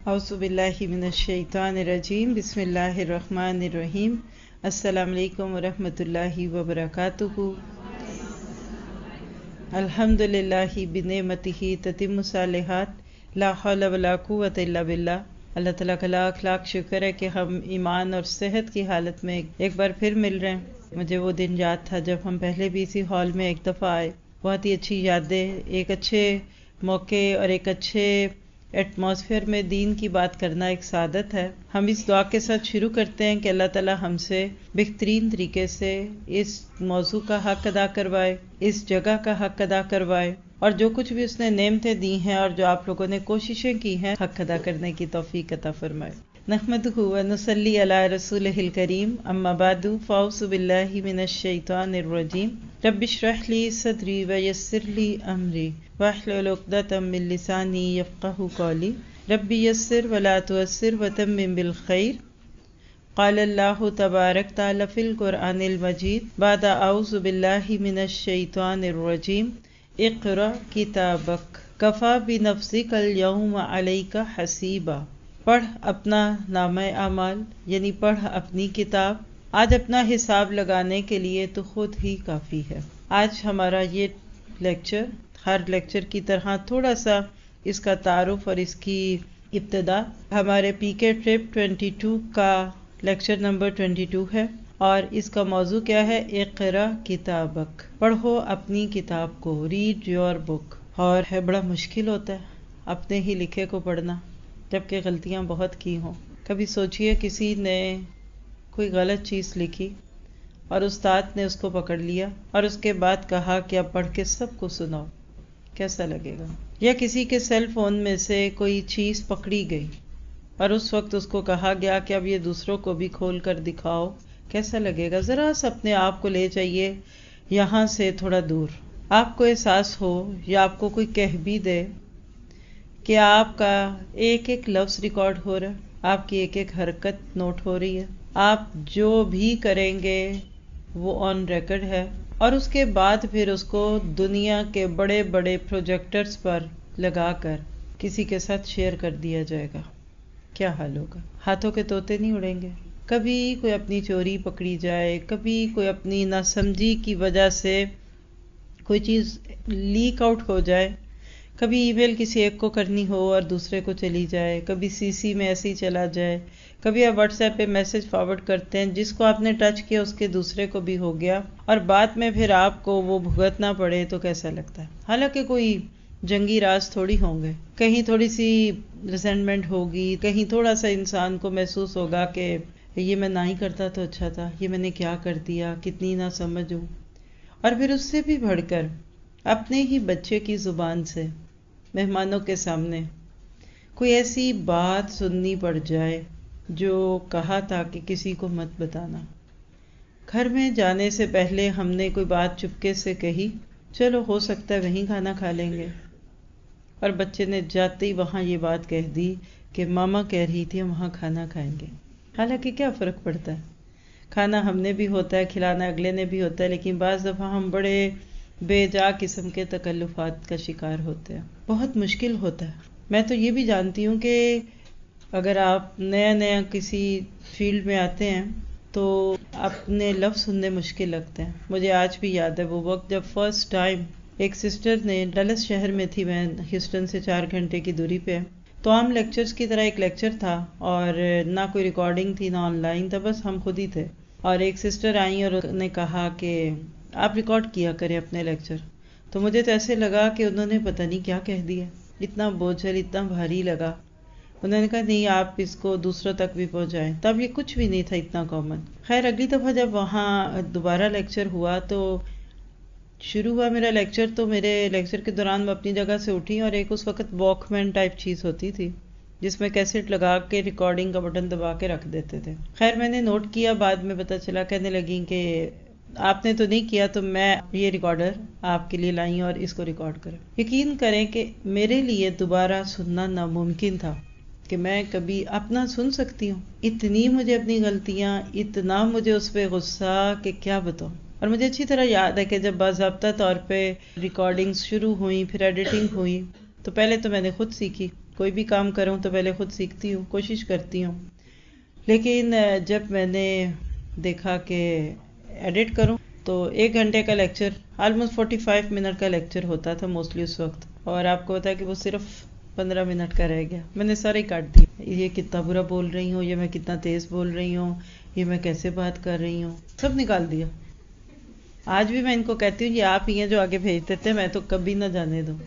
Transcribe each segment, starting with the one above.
اعوذ باللہ من الشیطان الرجیم بسم اللہ الرحمن الرحیم السلام علیکم ورحمۃ اللہ وبرکاتہ. الحمد للہ بنعمتہ تتم الصالحات لا حول ولا قوۃ الا باللہ. اللہ تعالیٰ کا لاکھ لاکھ شکر ہے کہ ہم ایمان اور صحت کی حالت میں ایک بار پھر مل رہے ہیں. مجھے وہ دن یاد تھا جب ہم پہلے بھی اسی ہال میں ایک دفعہ آئے. بہت ہی اچھی یادیں، ایک اچھے موقع اور ایک اچھے ایٹماسفیئر میں دین کی بات کرنا ایک سعادت ہے. ہم اس دعا کے ساتھ شروع کرتے ہیں کہ اللہ تعالیٰ ہم سے بہترین طریقے سے اس موضوع کا حق ادا کروائے، اس جگہ کا حق ادا کروائے، اور جو کچھ بھی اس نے نعمتیں دی ہیں اور جو آپ لوگوں نے کوششیں کی ہیں حق ادا کرنے کی توفیق عطا فرمائے. نحمدہ و نصلی علی رسولہ الکریم، اما بعد فاعوذ باللہ من الشیطان الرجیم. رب اشرح لی صدری ویسر لی امری واحلل عقدۃ من لسانی یفقہوا قولی. رب یسر ولا تعسر وتمم بالخیر. قال اللہ تبارک تعالی فی القرآن المجید بعد اعوذ باللہ من الشیطان الرجیم. اقرأ کتابک کفی بنفسک اليوم علیک حسیبا. پڑھ اپنا نامہ اعمال، یعنی پڑھ اپنی کتاب، آج اپنا حساب لگانے کے لیے تو خود ہی کافی ہے. آج ہمارا یہ لیکچر ہر لیکچر کی طرح تھوڑا سا اس کا تعارف اور اس کی ابتدا ہمارے پی کے ٹرپ 22 کا لیکچر نمبر 22 ہے، اور اس کا موضوع کیا ہے؟ اقرا کتابک، پڑھو اپنی کتاب کو، ریڈ یور بک. اور ہے بڑا مشکل ہوتا ہے اپنے ہی لکھے کو پڑھنا جبکہ غلطیاں بہت کی ہوں. کبھی سوچئے کسی نے کوئی غلط چیز لکھی اور استاد نے اس کو پکڑ لیا اور اس کے بعد کہا کہ اب پڑھ کے سب کو سناؤ، کیسا لگے گا؟ یا کسی کے سیل فون میں سے کوئی چیز پکڑی گئی اور اس وقت اس کو کہا گیا کہ اب یہ دوسروں کو بھی کھول کر دکھاؤ، کیسا لگے گا؟ ذرا سا اپنے آپ کو لے جائیے یہاں سے تھوڑا دور. آپ کو احساس ہو یا آپ کو کوئی کہہ بھی دے کہ آپ کا ایک ایک لفظ ریکارڈ ہو رہا ہے، آپ کی ایک ایک حرکت نوٹ ہو رہی ہے، آپ جو بھی کریں گے وہ آن ریکارڈ ہے، اور اس کے بعد پھر اس کو دنیا کے بڑے بڑے پروجیکٹرز پر لگا کر کسی کے ساتھ شیئر کر دیا جائے گا. کیا حال ہوگا؟ ہاتھوں کے طوطے نہیں اڑیں گے. کبھی کوئی اپنی چوری پکڑی جائے، کبھی کوئی اپنی ناسمجھی کی وجہ سے کوئی چیز لیک آؤٹ ہو جائے، کبھی ای میل کسی ایک کو کرنی ہو اور دوسرے کو چلی جائے، کبھی سی سی میں ایسے ہی چلا جائے، کبھی آپ واٹس ایپ پہ میسج فارورڈ کرتے ہیں، جس کو آپ نے ٹچ کیا اس کے دوسرے کو بھی ہو گیا، اور بعد میں پھر آپ کو وہ بھگتنا پڑے تو کیسا لگتا ہے؟ حالانکہ کوئی جنگی راز تھوڑی ہوں گے، کہیں تھوڑی سی ریزنٹمنٹ ہوگی، کہیں تھوڑا سا انسان کو محسوس ہوگا کہ یہ میں نہ ہی کرتا تو اچھا تھا، یہ میں نے کیا کر دیا، کتنی نہ سمجھ ہوں. اور پھر اس سے بھی بڑھ کر اپنے ہی بچے کی زبان سے مہمانوں کے سامنے کوئی ایسی بات سننی پڑ جائے جو کہا تھا کہ کسی کو مت بتانا. گھر میں جانے سے پہلے ہم نے کوئی بات چپکے سے کہی، چلو ہو سکتا ہے وہیں کھانا کھا لیں گے، اور بچے نے جاتے ہی وہاں یہ بات کہہ دی کہ ماما کہہ رہی تھی ہم وہاں کھانا کھائیں گے. حالانکہ کیا فرق پڑتا ہے؟ کھانا ہم نے بھی ہوتا ہے، کھلانا اگلے نے بھی ہوتا ہے، لیکن بعض دفعہ ہم بڑے بے جا قسم کے تکلفات کا شکار ہوتے ہیں. بہت مشکل ہوتا ہے. میں تو یہ بھی جانتی ہوں کہ اگر آپ نیا نیا کسی فیلڈ میں آتے ہیں تو اپنے لفظ سننے مشکل لگتے ہیں. مجھے آج بھی یاد ہے وہ وقت جب فرسٹ ٹائم ایک سسٹر نے، ڈلس شہر میں تھی میں، ہیوسٹن سے 4 گھنٹے کی دوری پہ، تو عام لیکچرز کی طرح ایک لیکچر تھا اور نہ کوئی ریکارڈنگ تھی نہ آن لائن تھا، بس ہم خود ہی تھے. اور ایک سسٹر آئیں اور انہوں نے کہا کہ آپ ریکارڈ کیا کریں اپنے لیکچر. تو مجھے تو ایسے لگا کہ انہوں نے پتہ نہیں کیا کہہ دیا، اتنا بوجھل، اتنا بھاری لگا. انہوں نے کہا نہیں آپ اس کو دوسروں تک بھی پہنچائیں. تب یہ کچھ بھی نہیں تھا اتنا کامن. خیر اگلی دفعہ جب وہاں دوبارہ لیکچر ہوا تو شروع ہوا میرا لیکچر، تو میرے لیکچر کے دوران میں اپنی جگہ سے اٹھی اور ایک اس وقت واک مین ٹائپ چیز ہوتی تھی جس میں کیسٹ لگا کے ریکارڈنگ کا بٹن دبا کے رکھ دیتے تھے. خیر میں نے نوٹ کیا، بعد میں پتہ چلا، کہنے لگیں کہ آپ نے تو نہیں کیا تو میں یہ ریکارڈر آپ کے لیے لائی اور اس کو ریکارڈ کریں. یقین کریں کہ میرے لیے دوبارہ سننا ناممکن تھا کہ میں کبھی اپنا سن سکتی ہوں. اتنی مجھے اپنی غلطیاں، اتنا مجھے اس پہ غصہ کہ کیا بتاؤں. اور مجھے اچھی طرح یاد ہے کہ جب باضابطہ طور پہ ریکارڈنگز شروع ہوئیں، پھر ایڈیٹنگ ہوئی، تو پہلے تو میں نے خود سیکھی کوئی بھی کام کروں تو پہلے خود سیکھتی ہوں، کوشش کرتی ہوں، لیکن جب میں نے دیکھا کہ ایڈٹ کروں تو 1 گھنٹے کا لیکچر آلموسٹ 45 منٹ کا لیکچر ہوتا تھا موسٹلی اس وقت، اور آپ کو بتا کہ وہ صرف 15 منٹ کا رہ گیا. میں نے سارے کاٹ دیا، یہ کتنا برا بول رہی ہوں، یہ میں کتنا تیز بول رہی ہوں، یہ میں کیسے بات کر رہی ہوں، سب نکال دیا. آج بھی میں ان کو کہتی ہوں یہ آپ ہی ہیں جو آگے بھیج دیتے، میں تو کبھی نہ جانے دوں.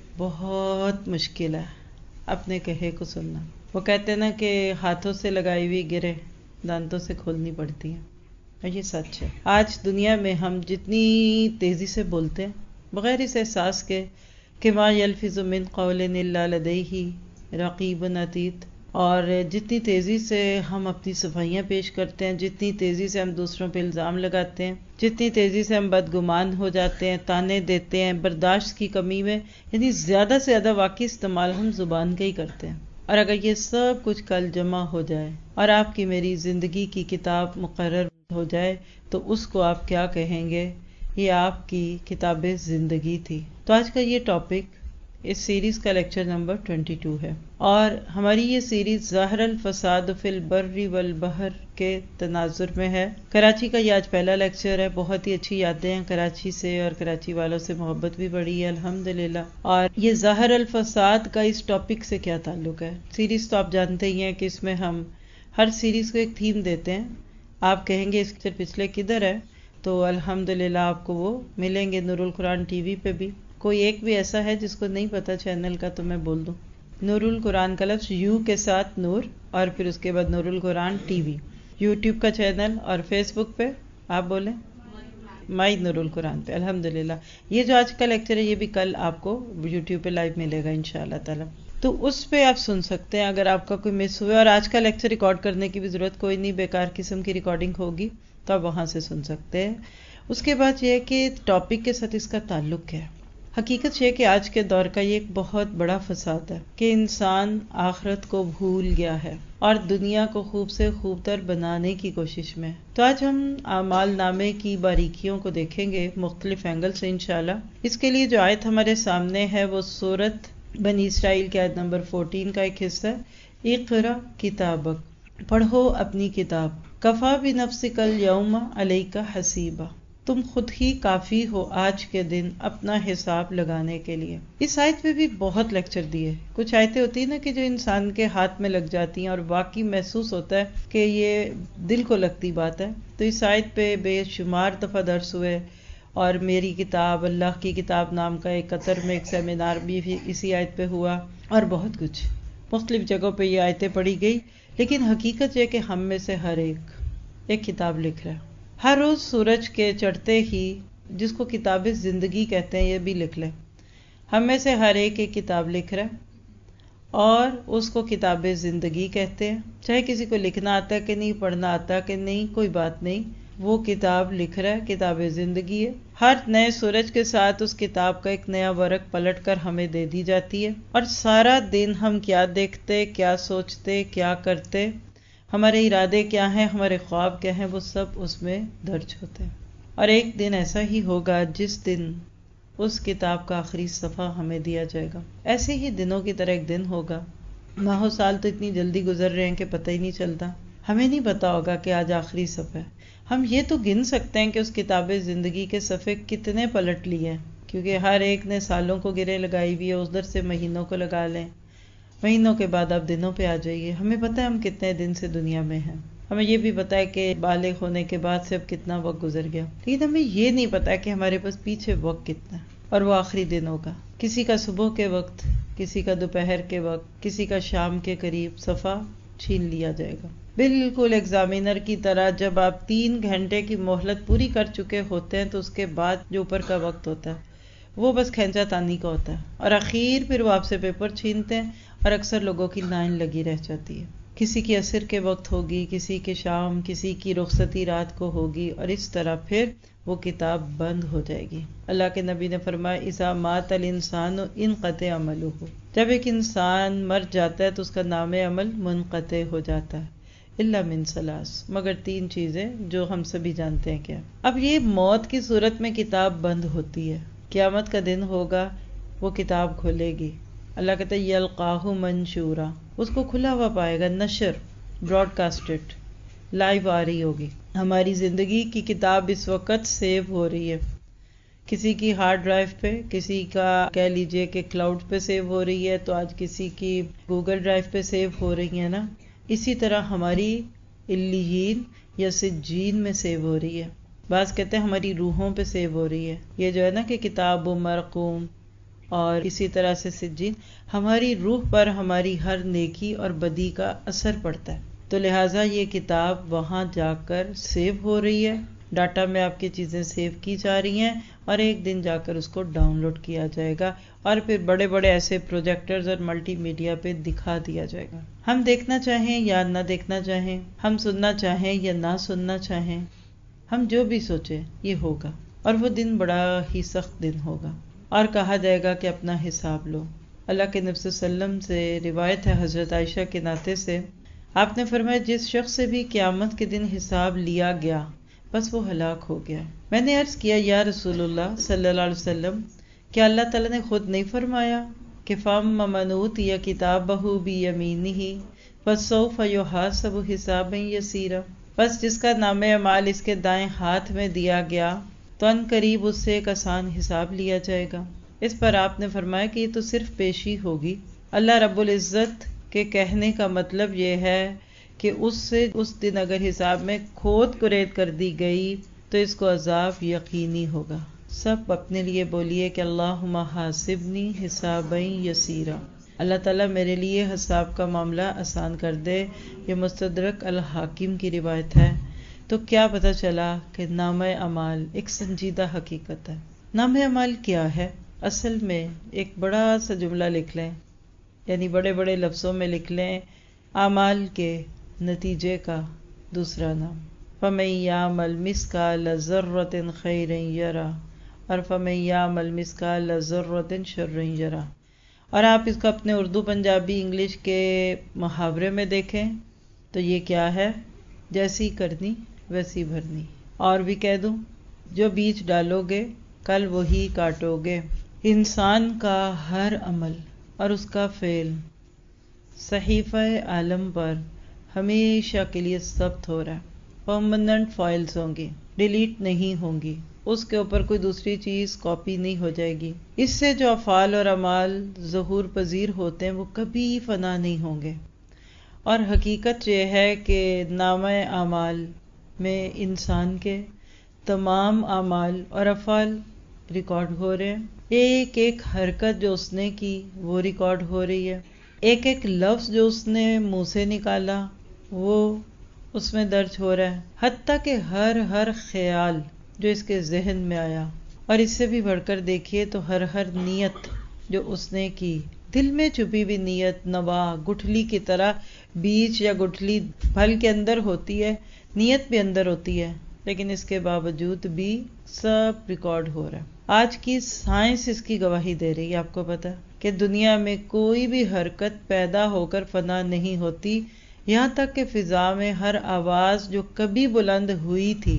بہت مشکل ہے اپنے کہے کو سننا. وہ کہتے ہیں نا کہ ہاتھوں سے لگائی ہوئی گرے دانتوں سے کھولنی پڑتی ہیں، اور یہ سچ ہے. آج دنیا میں ہم جتنی تیزی سے بولتے ہیں بغیر اس احساس کے کہ ما یلفظ من قول الا لدیہ رقیب عتید، اور جتنی تیزی سے ہم اپنی صفائیاں پیش کرتے ہیں، جتنی تیزی سے ہم دوسروں پہ الزام لگاتے ہیں، جتنی تیزی سے ہم بدگمان ہو جاتے ہیں، تانے دیتے ہیں برداشت کی کمی میں، یعنی زیادہ سے زیادہ واقعی استعمال ہم زبان کا ہی کرتے ہیں. اور اگر یہ سب کچھ کل جمع ہو جائے اور آپ کی میری زندگی کی کتاب مقرر ہو جائے تو اس کو آپ کیا کہیں گے؟ یہ آپ کی کتاب زندگی تھی. تو آج کا یہ ٹاپک اس سیریز کا لیکچر نمبر 22 ہے، اور ہماری یہ سیریز ظاہر الفساد فی البر والبحر کے تناظر میں ہے. کراچی کا یہ آج پہلا لیکچر ہے. بہت ہی اچھی یادیں ہیں کراچی سے، اور کراچی والوں سے محبت بھی بڑھی ہے الحمدللہ. اور یہ ظاہر الفساد کا اس ٹاپک سے کیا تعلق ہے؟ سیریز تو آپ جانتے ہی ہیں کہ اس میں ہم ہر سیریز کو ایک تھیم دیتے ہیں. آپ کہیں گے اس سے پچھلے کدھر ہے، تو الحمدللہ آپ کو وہ ملیں گے نور القرآن ٹی وی پہ بھی. کوئی ایک بھی ایسا ہے جس کو نہیں پتا چینل کا تو میں بول دوں. نور القرآن کا لفظ یو کے ساتھ نور، اور پھر اس کے بعد Noor Al-Quran T V, YouTube کا چینل، اور فیس بک پہ آپ بولیں مائی نور القرآن پہ. الحمدللہ یہ جو آج کا لیکچر ہے یہ بھی کل آپ کو یوٹیوب پہ لائیو ملے گا انشاءاللہ تعالی. تو اس پہ آپ سن سکتے ہیں اگر آپ کا کوئی مس ہوئے. اور آج کا لیکچر ریکارڈ کرنے کی بھی ضرورت کوئی نہیں، بیکار قسم کی ریکارڈنگ ہوگی تو آپ وہاں سے سن سکتے ہیں. اس کے بعد یہ ہے کہ ٹاپک کے ساتھ اس کا تعلق کیا ہے. حقیقت یہ کہ آج کے دور کا یہ ایک بہت بڑا فساد ہے کہ انسان آخرت کو بھول گیا ہے اور دنیا کو خوب سے خوب تر بنانے کی کوشش میں. تو آج ہم اعمال نامے کی باریکیوں کو دیکھیں گے مختلف اینگل سے انشاءاللہ. اس کے لیے جو آیت ہمارے سامنے ہے وہ سورۃ بنی اسرائیل کی آیت نمبر 14 کا ایک حصہ ہے. اقرا کتابک، پڑھو اپنی کتاب، کفا بنفسک الیوم علیک حسیبا، تم خود ہی کافی ہو آج کے دن اپنا حساب لگانے کے لیے. اس آیت پہ بھی بہت لیکچر دیے. کچھ آیتیں ہوتی ہیں نا کہ جو انسان کے ہاتھ میں لگ جاتی ہیں اور واقعی محسوس ہوتا ہے کہ یہ دل کو لگتی بات ہے. تو اس آیت پہ بے شمار دفعہ درس ہوئے، اور میری کتاب، اللہ کی کتاب نام کا ایک قطر میں ایک سیمینار بھی اسی آیت پہ ہوا، اور بہت کچھ مختلف جگہوں پہ یہ آیتیں پڑھی گئی. لیکن حقیقت یہ کہ ہم میں سے ہر ایک کتاب لکھ رہا ہے. ہر روز سورج کے چڑھتے ہی، جس کو کتاب زندگی کہتے ہیں، یہ بھی لکھ لیں. ہم میں سے ہر ایک کتاب لکھ رہا ہے اور اس کو کتاب زندگی کہتے ہیں. چاہے کسی کو لکھنا آتا ہے کہ نہیں، پڑھنا آتا ہے کہ نہیں، کوئی بات نہیں، وہ کتاب لکھ رہا ہے، کتاب زندگی ہے. ہر نئے سورج کے ساتھ اس کتاب کا ایک نیا ورق پلٹ کر ہمیں دے دی جاتی ہے، اور سارا دن ہم کیا دیکھتے، کیا سوچتے، کیا کرتے، ہمارے ارادے کیا ہیں، ہمارے خواب کیا ہیں، وہ سب اس میں درج ہوتے ہیں. اور ایک دن ایسا ہی ہوگا جس دن اس کتاب کا آخری صفحہ ہمیں دیا جائے گا. ایسے ہی دنوں کی طرح ایک دن ہوگا. ماہ و سال تو اتنی جلدی گزر رہے ہیں کہ پتہ ہی نہیں چلتا. ہمیں نہیں پتا ہوگا کہ آج آخری صفحہ ہے. ہم یہ تو گن سکتے ہیں کہ اس کتاب زندگی کے صفحے کتنے پلٹ لیے ہیں، کیونکہ ہر ایک نے سالوں کو گرے لگائی ہوئی ہے. ادھر سے مہینوں کو لگا لیں، مہینوں کے بعد آپ دنوں پہ آ جائیے. ہمیں پتہ ہے ہم کتنے دن سے دنیا میں ہیں. ہمیں یہ بھی پتا ہے کہ بالغ ہونے کے بعد سے اب کتنا وقت گزر گیا، لیکن ہمیں یہ نہیں پتا کہ ہمارے پاس پیچھے وقت کتنا ہے، اور وہ آخری دن ہوگا. کسی کا صبح کے وقت، کسی کا دوپہر کے وقت، کسی کا شام کے قریب صفحہ چھین لیا جائے گا. بالکل ایگزامینر کی طرح جب آپ 3 گھنٹے کی مہلت پوری کر چکے ہوتے ہیں تو اس کے بعد جو اوپر کا وقت ہوتا ہے وہ بس کھینچا تانی کا ہوتا ہے، اور اخیر پھر وہ آپ سے پیپر چھینتے ہیں، اور اکثر لوگوں کی لائن لگی رہ جاتی ہے. کسی کی عصر کے وقت ہوگی، کسی کے شام، کسی کی رخصتی رات کو ہوگی، اور اس طرح پھر وہ کتاب بند ہو جائے گی. اللہ کے نبی نے فرمایا اذا مات الانسان انقطع عملہ، جب ایک انسان مر جاتا ہے تو اس کا نام عمل منقطع ہو جاتا ہے. الا من ثلاث، مگر 3 چیزیں جو ہم سبھی جانتے ہیں. کیا؟ اب یہ موت کی صورت میں کتاب بند ہوتی ہے. قیامت کا دن ہوگا، وہ کتاب کھولے گی. اللہ کہتا ہے یلقاہ منشورا، اس کو کھلا ہوا پائے گا، نشر، براڈ کاسٹڈ، لائیو آ رہی ہوگی۔ ہماری زندگی کی کتاب اس وقت سیو ہو رہی ہے، کسی کی ہارڈ ڈرائیو پہ، کسی کا کہہ لیجئے کہ کلاؤڈ پہ سیو ہو رہی ہے، تو آج کسی کی گوگل ڈرائیو پہ سیو ہو رہی ہے نا۔ اسی طرح ہماری علیین یا سجین میں سیو ہو رہی ہے، بعض کہتے ہیں ہماری روحوں پہ سیو ہو رہی ہے۔ یہ جو ہے نا کہ کتاب و مرقوم اور اسی طرح سے سجین، ہماری روح پر ہماری ہر نیکی اور بدی کا اثر پڑتا ہے، تو لہٰذا یہ کتاب وہاں جا کر سیو ہو رہی ہے، ڈاٹا میں آپ کی چیزیں سیو کی جا رہی ہیں، اور ایک دن جا کر اس کو ڈاؤن لوڈ کیا جائے گا اور پھر بڑے بڑے ایسے پروجیکٹرز اور ملٹی میڈیا پہ دکھا دیا جائے گا۔ ہم دیکھنا چاہیں یا نہ دیکھنا چاہیں، ہم سننا چاہیں یا نہ سننا چاہیں، ہم جو بھی سوچیں یہ ہوگا، اور وہ دن بڑا ہی سخت دن ہوگا، اور کہا جائے گا کہ اپنا حساب لو۔ اللہ کے نبی صلی اللہ علیہ وسلم سے روایت ہے حضرت عائشہ کے ناطے سے، آپ نے فرمایا جس شخص سے بھی قیامت کے دن حساب لیا گیا بس وہ ہلاک ہو گیا۔ میں نے عرض کیا یا رسول اللہ صلی اللہ علیہ وسلم، کیا اللہ تعالیٰ نے خود نہیں فرمایا کہ فَأَمَّا مَنْ أُوتِيَ كِتَابَهُ بِيَمِينِهِ فَسَوْفَ يُحَاسَبُ حِسَابًا يَسِيرًا، بس جس کا نامہ اعمال اس کے دائیں ہاتھ میں دیا گیا تو ان قریب اس سے ایک آسان حساب لیا جائے گا۔ اس پر آپ نے فرمایا کہ یہ تو صرف پیشی ہوگی۔ اللہ رب العزت کے کہنے کا مطلب یہ ہے کہ اس سے اس دن اگر حساب میں کھود کرید کر دی گئی تو اس کو عذاب یقینی ہوگا۔ سب اپنے لیے بولیے کہ اللہم حاسبنی حسابا یسیرا، اللہ تعالیٰ میرے لیے حساب کا معاملہ آسان کر دے۔ یہ مستدرک الحاکم کی روایت ہے۔ تو کیا پتہ چلا کہ نامہ اعمال ایک سنجیدہ حقیقت ہے۔ نامہ اعمال کیا ہے؟ اصل میں ایک بڑا سا جملہ لکھ لیں، یعنی بڑے بڑے لفظوں میں لکھ لیں، اعمال کے نتیجے کا دوسرا نام، فَمَن يَعْمَلْ مِثْقَالَ ذَرَّةٍ خَيْرًا يَرَهُ اور فَمَن يَعْمَلْ مِثْقَالَ ذَرَّةٍ شَرًّا يَرَهُ۔ اور آپ اس کو اپنے اردو پنجابی انگلش کے محاورے میں دیکھیں تو یہ کیا ہے؟ جیسی کرنی ویسی بھرنی۔ اور بھی کہہ دوں، جو بیج ڈالو گے کل وہی کاٹو گے۔ انسان کا ہر عمل اور اس کا فعل صحیفہ عالم پر ہمیشہ کے لیے ثبت ہو رہا ہے، پرماننٹ فائلز ہوں گی، ڈیلیٹ نہیں ہوں گی، اس کے اوپر کوئی دوسری چیز کاپی نہیں ہو جائے گی۔ اس سے جو افعال اور اعمال ظہور پذیر ہوتے ہیں وہ کبھی فنا نہیں ہوں گے۔ اور حقیقت یہ ہے کہ نامہ اعمال میں انسان کے تمام اعمال اور افعال ریکارڈ ہو رہے ہیں، ایک ایک حرکت جو اس نے کی وہ ریکارڈ ہو رہی ہے، ایک ایک لفظ جو اس نے منہ سے نکالا وہ اس میں درج ہو رہا ہے، حتیٰ کہ ہر خیال جو اس کے ذہن میں آیا، اور اس سے بھی بڑھ کر دیکھیے تو ہر نیت جو اس نے کی، دل میں چھپی بھی نیت نوا گٹھلی کی طرح، بیج یا گٹھلی پھل کے اندر ہوتی ہے، نیت بھی اندر ہوتی ہے، لیکن اس کے باوجود بھی سب ریکارڈ ہو رہا ہے۔ آج کی سائنس اس کی گواہی دے رہی ہے، آپ کو پتا کہ دنیا میں کوئی بھی حرکت پیدا ہو کر فنا نہیں ہوتی، یہاں تک کہ فضا میں ہر آواز جو کبھی بلند ہوئی تھی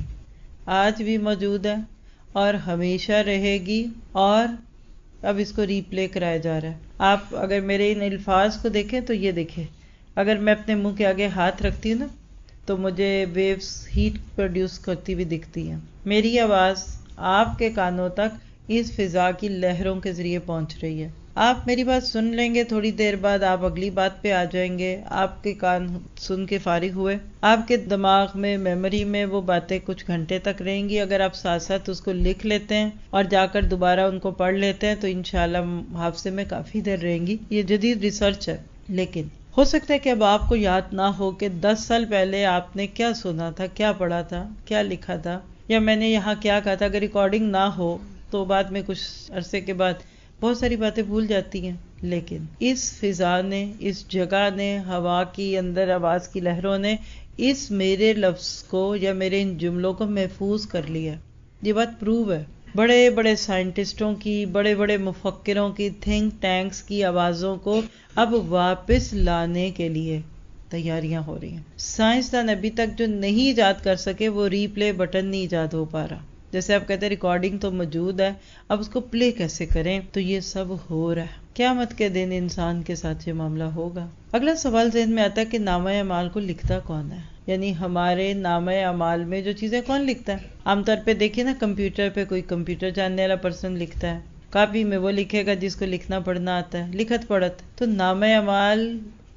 آج بھی موجود ہے اور ہمیشہ رہے گی، اور اب اس کو ری پلے کرایا جا رہا ہے۔ آپ اگر میرے ان الفاظ کو دیکھیں تو یہ دیکھیں، اگر میں اپنے منہ کے آگے ہاتھ رکھتی ہوں نا تو مجھے ویوز ہیٹ پروڈیوس کرتی ہوئی دکھتی ہیں، میری آواز آپ کے کانوں تک اس فضا کی لہروں کے ذریعے پہنچ رہی ہے۔ آپ میری بات سن لیں گے، تھوڑی دیر بعد آپ اگلی بات پہ آ جائیں گے، آپ کے کان سن کے فارغ ہوئے، آپ کے دماغ میں میموری میں وہ باتیں کچھ گھنٹے تک رہیں گی۔ اگر آپ ساتھ ساتھ اس کو لکھ لیتے ہیں اور جا کر دوبارہ ان کو پڑھ لیتے ہیں تو انشاءاللہ حافظے میں کافی دیر رہیں گی۔ یہ جدید ریسرچ ہے، لیکن ہو سکتا ہے کہ اب آپ کو یاد نہ ہو کہ 10 سال پہلے آپ نے کیا سنا تھا، کیا پڑھا تھا، کیا لکھا تھا، یا میں نے یہاں کیا کہا تھا۔ اگر ریکارڈنگ نہ ہو تو بعد میں کچھ عرصے کے بعد بہت ساری باتیں بھول جاتی ہیں، لیکن اس فضا نے، اس جگہ نے، ہوا کی اندر آواز کی لہروں نے اس میرے لفظ کو یا میرے ان جملوں کو محفوظ کر لیا۔ یہ بات پروو ہے، بڑے بڑے سائنٹسٹوں کی، بڑے بڑے مفکروں کی، تھنک ٹینکس کی آوازوں کو اب واپس لانے کے لیے تیاریاں ہو رہی ہیں۔ سائنسدان ابھی تک جو نہیں ایجاد کر سکے وہ ری پلے بٹن نہیں ایجاد ہو پا رہا۔ جیسے آپ کہتے ہیں ریکارڈنگ تو موجود ہے، اب اس کو پلے کیسے کریں، تو یہ سب ہو رہا ہے۔ قیامت کے دن انسان کے ساتھ یہ معاملہ ہوگا۔ اگلا سوال ذہن میں آتا ہے کہ نامہ اعمال کو لکھتا کون ہے؟ یعنی ہمارے نامہ اعمال میں جو چیزیں کون لکھتا ہے؟ عام طور پہ دیکھیں نا، کمپیوٹر پہ کوئی کمپیوٹر جاننے والا پرسن لکھتا ہے، کاپی میں وہ لکھے گا جس کو لکھنا پڑھنا آتا ہے، لکھت پڑھت۔ تو نامہ اعمال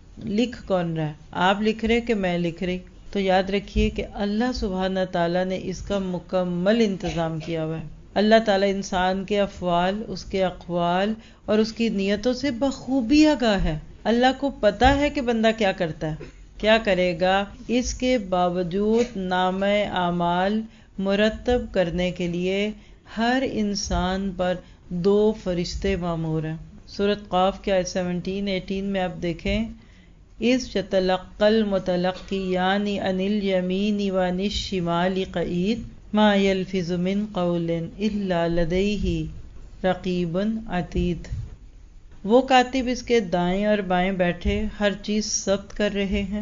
لکھ کون رہا ہے؟ آپ لکھ رہے کہ میں لکھ رہی؟ تو یاد رکھیے کہ اللہ سبحانہ تعالیٰ نے اس کا مکمل انتظام کیا ہوا ہے۔ اللہ تعالیٰ انسان کے افعال، اس کے اقوال اور اس کی نیتوں سے بخوبی آگاہ ہے۔ اللہ کو پتا ہے کہ بندہ کیا کرتا ہے، کیا کرے گا۔ اس کے باوجود نامہ اعمال مرتب کرنے کے لیے ہر انسان پر 2 فرشتے مامور ہیں۔ سورۃ قاف کے آیت 17-18 میں آپ دیکھیں، اِذْ يَتَلَقَّى الْمُتَلَقِّيَانِ عَنِ الْيَمِينِ وَعَنِ الشِّمَالِ قَعِيدٌ مَا يَلْفِظُ مِنْ قَوْلٍ إِلَّا لَدَيْهِ رَقِيبٌ عَتِيدٌ۔ وہ کاتب اس کے دائیں اور بائیں بیٹھے ہر چیز ضبط کر رہے ہیں،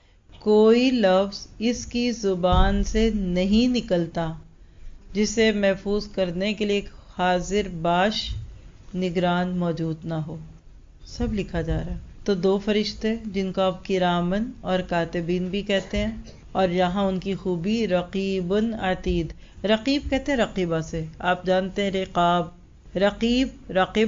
کوئی لفظ اس کی زبان سے نہیں نکلتا جسے محفوظ کرنے کے لیے ایک حاضر باش نگران موجود نہ ہو۔ سب لکھا جا رہا ہے۔ تو 2 فرشتے جن کو آپ کرامن اور کاتبین بھی کہتے ہیں، اور یہاں ان کی خوبی رقیب عتید۔ رقیب کہتے ہیں رقیبہ سے، آپ جانتے ہیں رقاب، رقیب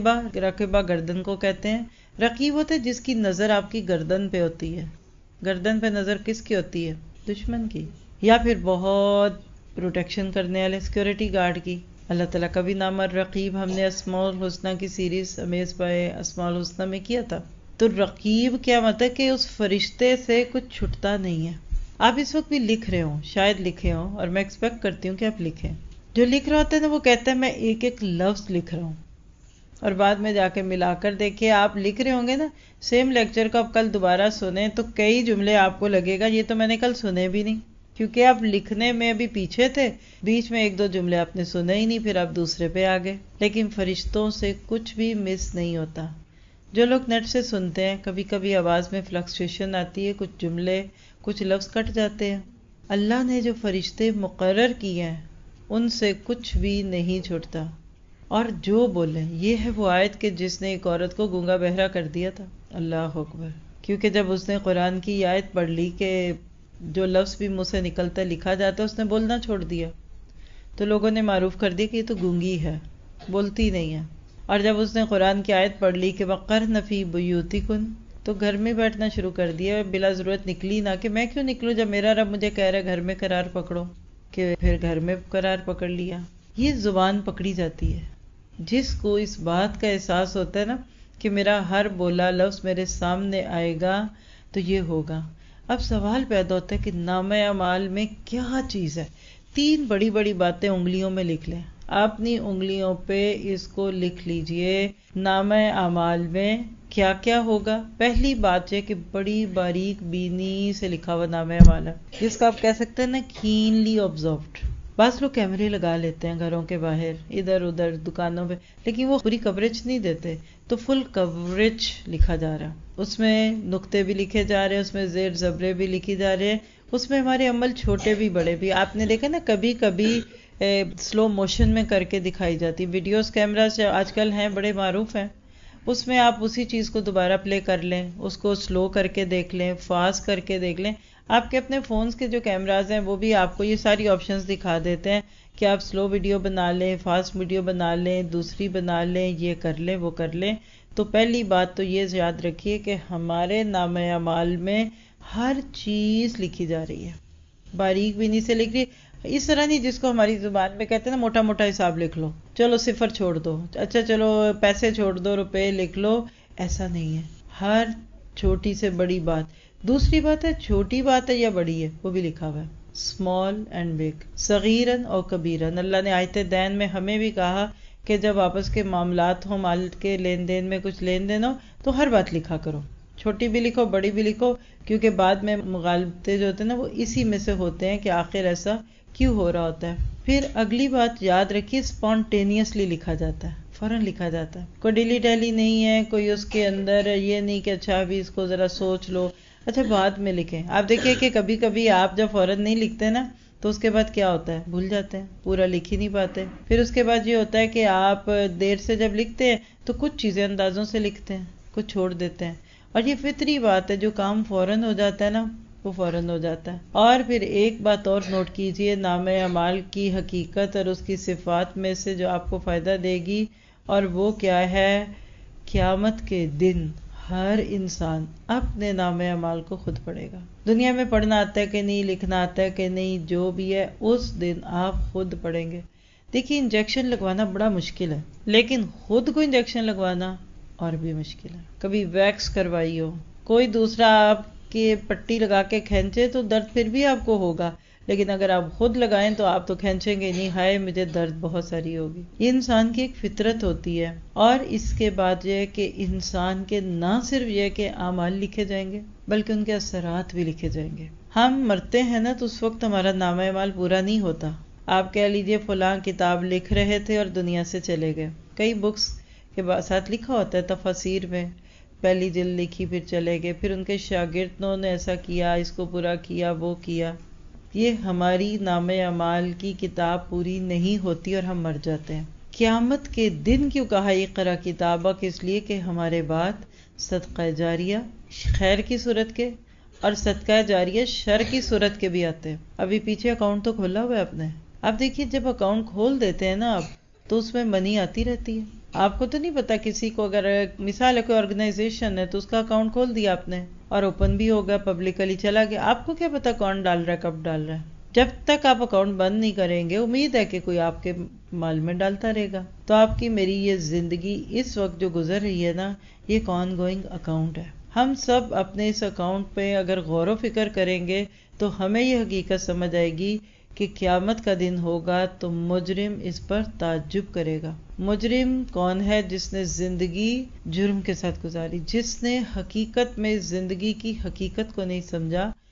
رقبہ گردن کو کہتے ہیں۔ رقیب ہوتا ہے جس کی نظر آپ کی گردن پہ ہوتی ہے۔ گردن پہ نظر کس کی ہوتی ہے؟ دشمن کی، یا پھر بہت پروٹیکشن کرنے والے سیکورٹی گارڈ کی۔ اللہ تعالیٰ کا بھی نام الرقیب ہم نے اسماء الحسنہ کی سیریز امیز بائے اسماء الحسنہ میں کیا تھا۔ تو رقیب کیا مطلب کہ اس فرشتے سے کچھ چھٹتا نہیں ہے۔ آپ اس وقت بھی لکھ رہے ہوں، شاید لکھے ہوں، اور میں ایکسپیکٹ کرتی ہوں کہ آپ لکھیں۔ جو لکھ رہا ہوتا ہے نا وہ کہتا ہے میں ایک ایک لفظ لکھ رہا ہوں، اور بعد میں جا کے ملا کر دیکھیں، آپ لکھ رہے ہوں گے نا، سیم لیکچر کو آپ کل دوبارہ سنیں تو کئی جملے آپ کو لگے گا یہ تو میں نے کل سنے بھی نہیں، کیونکہ آپ لکھنے میں بھی پیچھے تھے، بیچ میں 1-2 جملے آپ نے سنے ہی نہیں، پھر آپ دوسرے پہ آ گئے۔ لیکن فرشتوں سے کچھ بھی مس نہیں ہوتا۔ جو لوگ نیٹ سے سنتے ہیں، کبھی کبھی آواز میں فلکچویشن آتی ہے، کچھ جملے کچھ لفظ کٹ جاتے ہیں۔ اللہ نے جو فرشتے مقرر کیے ہیں ان سے کچھ بھی نہیں چھوٹتا، اور جو بولیں، یہ ہے وہ آیت کہ جس نے ایک عورت کو گونگا بہرا کر دیا تھا۔ اللہ اکبر! کیونکہ جب اس نے قرآن کی آیت پڑھ لی کہ جو لفظ بھی منہ سے نکلتا لکھا جاتا ہے، اس نے بولنا چھوڑ دیا، تو لوگوں نے معروف کر دیا کہ یہ تو گونگی ہے، بولتی نہیں ہے۔ اور جب اس نے قرآن کی آیت پڑھ لی کہ وَقَرْنَ فِي بُيُوتِكُنَّ، تو گھر میں بیٹھنا شروع کر دیا، بلا ضرورت نکلی نہ، کہ میں کیوں نکلوں جب میرا رب مجھے کہہ رہا ہے گھر میں قرار پکڑو، کہ پھر گھر میں قرار پکڑ لیا۔ یہ زبان پکڑی جاتی ہے۔ جس کو اس بات کا احساس ہوتا ہے نا کہ میرا ہر بولا لفظ میرے سامنے آئے گا تو یہ ہوگا۔ اب سوال پیدا ہوتا ہے کہ نامہ اعمال میں کیا چیز ہے؟ 3 بڑی بڑی باتیں انگلیوں میں لکھ لیں، اپنی انگلیوں پہ اس کو لکھ لیجئے۔ نامہ اعمال میں کیا کیا ہوگا؟ پہلی بات یہ کہ بڑی باریک بینی سے لکھا ہوا نامہ اعمال ہے، جس کا آپ کہہ سکتے ہیں نا کینلی آبزروڈ۔ بعض لوگ کیمرے لگا لیتے ہیں گھروں کے باہر، ادھر ادھر دکانوں پہ، لیکن وہ پوری کوریج نہیں دیتے، تو فل کوریج لکھا جا رہا، اس میں نقطے بھی لکھے جا رہے ہیں، اس میں زیر زبریں بھی لکھی جا رہے ہیں، اس میں ہمارے عمل چھوٹے بھی بڑے بھی۔ آپ نے دیکھا نا کبھی کبھی سلو موشن میں کر کے دکھائی جاتی ویڈیوز، کیمراز آج کل ہیں بڑے معروف ہیں، اس میں آپ اسی چیز کو دوبارہ پلے کر لیں، اس کو سلو کر کے دیکھ لیں، فاسٹ کر کے دیکھ لیں۔ آپ کے اپنے فونز کے جو کیمراز ہیں وہ بھی آپ کو یہ ساری آپشنز دکھا دیتے ہیں کہ آپ سلو ویڈیو بنا لیں، فاسٹ ویڈیو بنا لیں، دوسری بنا لیں، یہ کر لیں وہ کر لیں۔ تو پہلی بات تو یہ یاد رکھیے کہ ہمارے نامہ اعمال میں ہر چیز لکھی جا رہی ہے، باریک بینی سے لکھ رہی ہے۔ اس طرح نہیں جس کو ہماری زبان میں کہتے ہیں نا موٹا موٹا حساب لکھ لو، چلو 0 چھوڑ دو، اچھا چلو پیسے چھوڑ دو، روپے لکھ لو، ایسا نہیں ہے۔ ہر چھوٹی سے بڑی بات، دوسری بات ہے چھوٹی بات ہے یا بڑی ہے وہ بھی لکھا ہوا ہے، اسمال اینڈ بگ، صغیرن اور کبیرن۔ اللہ نے آیت دین میں ہمیں بھی کہا کہ جب آپس کے معاملات ہوں، مال کے لین دین میں کچھ لین دین ہو تو ہر بات لکھا کرو، چھوٹی بھی لکھو بڑی بھی لکھو، کیونکہ بعد میں مغالطے جو ہوتے ہیں نا وہ اسی میں سے ہوتے ہیں کہ آخر ایسا کیوں ہو رہا ہوتا ہے۔ پھر اگلی بات یاد رکھیے، اسپونٹینیسلی لکھا جاتا ہے، فوراً لکھا جاتا ہے، کوئی ڈیلی ڈیلی نہیں ہے، کوئی اس کے اندر یہ نہیں کہ اچھا ابھی اس کو ذرا سوچ لو، اچھا بعد میں لکھیں۔ آپ دیکھیے کہ کبھی کبھی آپ جب فوراً نہیں لکھتے نا تو اس کے بعد کیا ہوتا ہے؟ بھول جاتے ہیں، پورا لکھ ہی نہیں پاتے. پھر اس کے بعد یہ ہوتا ہے کہ آپ دیر سے جب لکھتے ہیں تو کچھ چیزیں اندازوں سے لکھتے ہیں، کچھ چھوڑ دیتے ہیں، اور یہ فطری بات ہے. جو کام فوراً ہو جاتا ہے نا وہ فوراً ہو جاتا ہے. اور پھر ایک بات اور نوٹ کیجئے، نام اعمال کی حقیقت اور اس کی صفات میں سے جو آپ کو فائدہ دے گی، اور وہ کیا ہے؟ قیامت کے دن ہر انسان اپنے نام اعمال کو خود پڑھے گا. دنیا میں پڑھنا آتا ہے کہ نہیں، لکھنا آتا ہے کہ نہیں، جو بھی ہے اس دن آپ خود پڑھیں گے. دیکھیے انجیکشن لگوانا بڑا مشکل ہے، لیکن خود کو انجیکشن لگوانا اور بھی مشکل ہے. کبھی ویکس کروائی ہو، کوئی دوسرا آپ کے پٹی لگا کے کھینچے تو درد پھر بھی آپ کو ہوگا، لیکن اگر آپ خود لگائیں تو آپ تو کھینچیں گے نہیں، ہائے مجھے درد بہت ساری ہوگی. یہ انسان کی ایک فطرت ہوتی ہے. اور اس کے بعد یہ کہ انسان کے نہ صرف یہ کہ اعمال لکھے جائیں گے بلکہ ان کے اثرات بھی لکھے جائیں گے. ہم مرتے ہیں نا تو اس وقت ہمارا نام اعمال پورا نہیں ہوتا. آپ کہہ لیجئے فلاں کتاب لکھ رہے تھے اور دنیا سے چلے گئے. کئی بکس کے ساتھ لکھا ہوتا ہے تفاسیر میں، پہلی جلد لکھی پھر چلے گئے، پھر ان کے شاگردوں نے ایسا کیا، اس کو پورا کیا، وہ کیا. یہ ہماری نام اعمال کی کتاب پوری نہیں ہوتی اور ہم مر جاتے ہیں. قیامت کے دن کیوں کہا اقرا کتابک؟ اس لیے کہ ہمارے بعد صدقہ جاریہ خیر کی صورت کے اور صدقہ جاریہ شر کی صورت کے بھی آتے ہیں. ابھی پیچھے اکاؤنٹ تو کھولا ہوا ہے آپ نے. اب دیکھیے جب اکاؤنٹ کھول دیتے ہیں نا آپ تو اس میں منی آتی رہتی ہے. آپ کو تو نہیں پتا، کسی کو اگر مثال ہے کوئی آرگنائزیشن ہے تو اس کا اکاؤنٹ کھول دیا آپ نے اور اوپن بھی ہو گیا، پبلکلی چلا گیا، آپ کو کیا پتا کون ڈال رہا ہے، کب ڈال رہا ہے. جب تک آپ اکاؤنٹ بند نہیں کریں گے امید ہے کہ کوئی آپ کے مال میں ڈالتا رہے گا. تو آپ کی میری یہ زندگی اس وقت جو گزر رہی ہے نا، یہ ایک آن گوئنگ اکاؤنٹ ہے. ہم سب اپنے اس اکاؤنٹ پہ اگر غور و فکر کریں گے تو ہمیں یہ حقیقت سمجھ آئے گی کہ قیامت کا دن ہوگا تو مجرم اس پر تعجب کرے گا. مجرم کون ہے؟ جس نے زندگی جرم کے ساتھ گزاری، جس نے حقیقت میں زندگی کی حقیقت کو نہیں سمجھا.